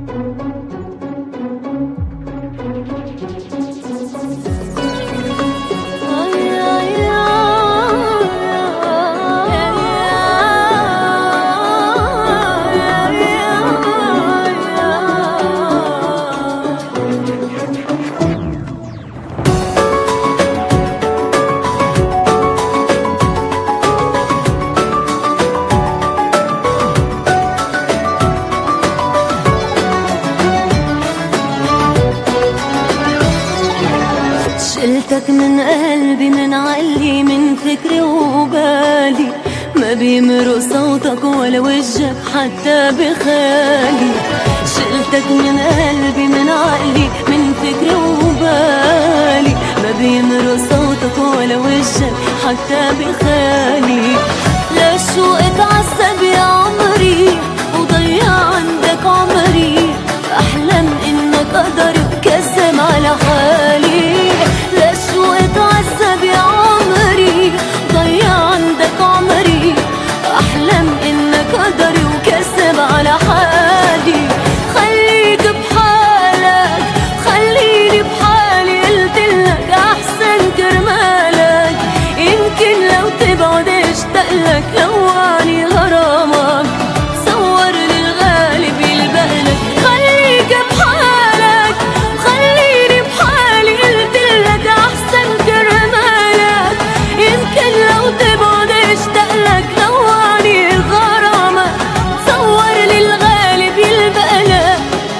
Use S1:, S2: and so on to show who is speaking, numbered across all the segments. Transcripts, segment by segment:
S1: شلتك من قلبي، من عقلي، من فكري وبالي، ما بيمرق صوتك ولا وجهك حتى بخيالي. شلتك من قلبي، من عقلي، من فكري وبالي، ما بيمرق صوتك ولا وجهك حتى بخيالي. لشو اتعذب يا عمري وضيع عندك عمري، احلم انك قدر وكذب على حالي. لشو اتعذب يا عمري ضيع عندك عمري، احلم انك قدر وكذب على حالي. خليك بحالك خليني بحالي، قلتلك احسن كرمالك، يمكن لو تبعد اشتقلك، لواني غرامك صور للغالب يلبقلك. خليك بحالك خليني بحالي، قلتلك احسن كرمالك، يمكن لو تبعد اشتقلك، لواني غرامك صور للغالب يلبقلك.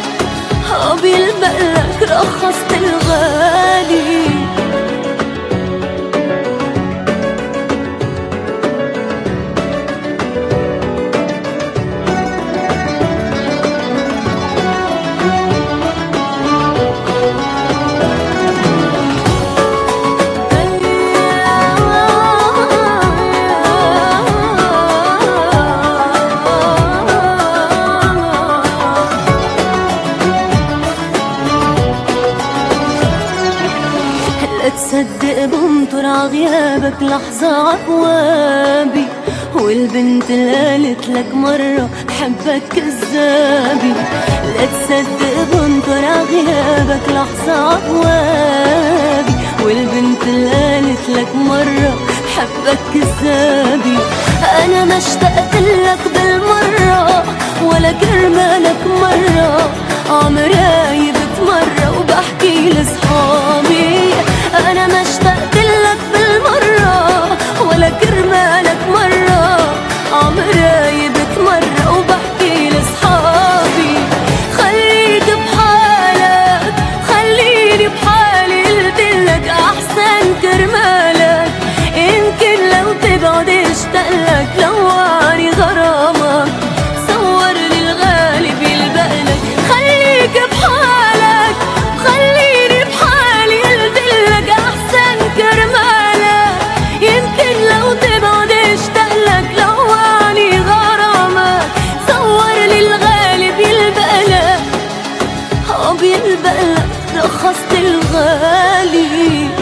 S1: بيلبقلك رخصت الغالي. تصدق بنطر عغيابك لحظة عبوابي، والبنت اللي قالت لك مرة حبك كذابي. لا تصدق بنطر عغيابك لحظة عبوابي، والبنت اللي قالت لك مرة حبك كذابي. أنا ما اشتقت لك بالمرة ولا كرمالك مرة، عمري بتمرة وبحكي لصحابي. أنا ما اشتقت لك بالمرة ولا كرمالك مرة، عمري بتمرة وبحكي لصحابي. خليك بحالك خليني بحالي، قلتلك أحسن كرمالك، يمكن لو تبعد اشتقلك، لواني غرامك صور للغالب يلبقلك. خليك بحالك خليني بحالي، قلتلك أحسن كرمالك، يمكن لو تبعد اشتقلك، لواني غرامك صور للغالب يلبقلك. بيلبقلك رخصت الغالي.